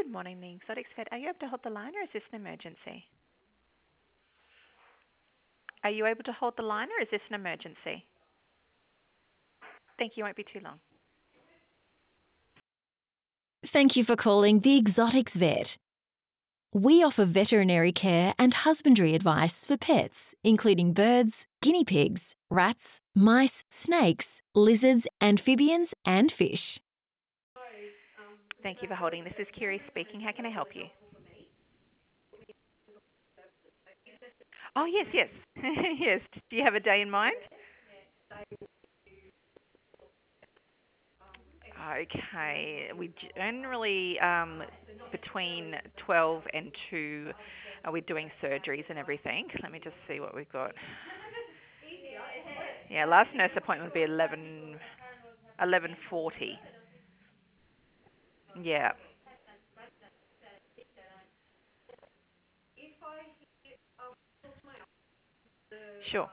Good morning, the Exotics Vet. Are you able to hold the line or is this an emergency? Are you able to hold the line or is this an emergency? Thank you, won't be too long. Thank you for calling the Exotics Vet. We offer veterinary care and husbandry advice for pets, including birds, guinea pigs, rats, mice, snakes, lizards, amphibians, and fish. Thank you for holding. This is Kiri speaking. How can I help you? Oh, yes, yes. Yes. Do you have a day in mind? Okay. We generally, between 12 and 2, we're doing surgeries and everything. Let me just see what we've got. Yeah, last nurse appointment would be 11:40. Yeah. Sure.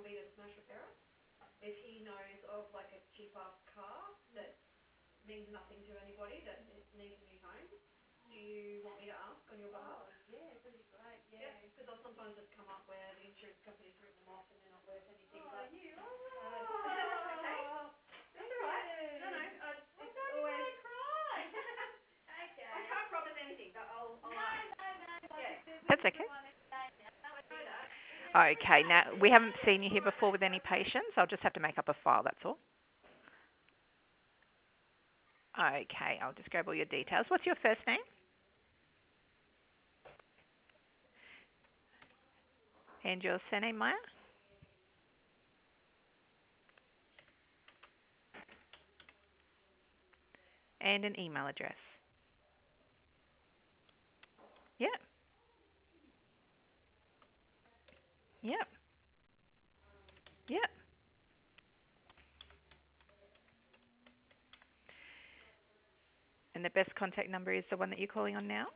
That's okay. Okay, now we haven't seen you here before with any patients. I'll just have to make up a file, that's all. Okay, I'll just grab all your details. What's your first name? And your surname, Maya? And an email address. Yep, yep, yep. And the best contact number is the one that you're calling on now?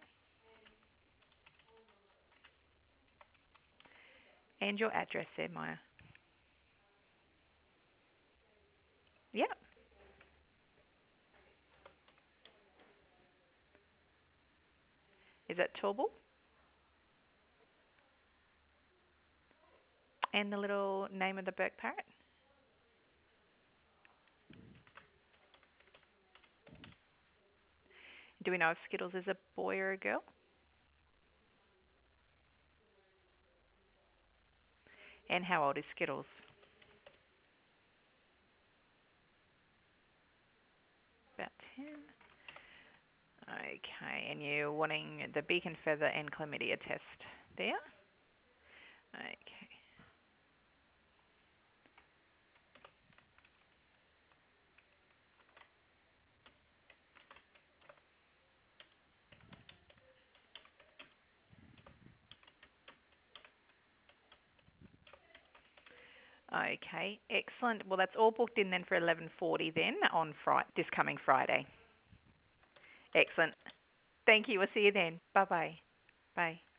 And your address there, Maya? Yep. Is that Tauble? And the little name of the Burke parrot? Do we know if Skittles is a boy or a girl? And how old is Skittles? About 10. Okay, and you're wanting the beak and feather and chlamydia test there? Okay. Okay, excellent. Well, that's all booked in then for 11:40 then on this coming Friday. Excellent. Thank you. We'll see you then. Bye-bye. Bye.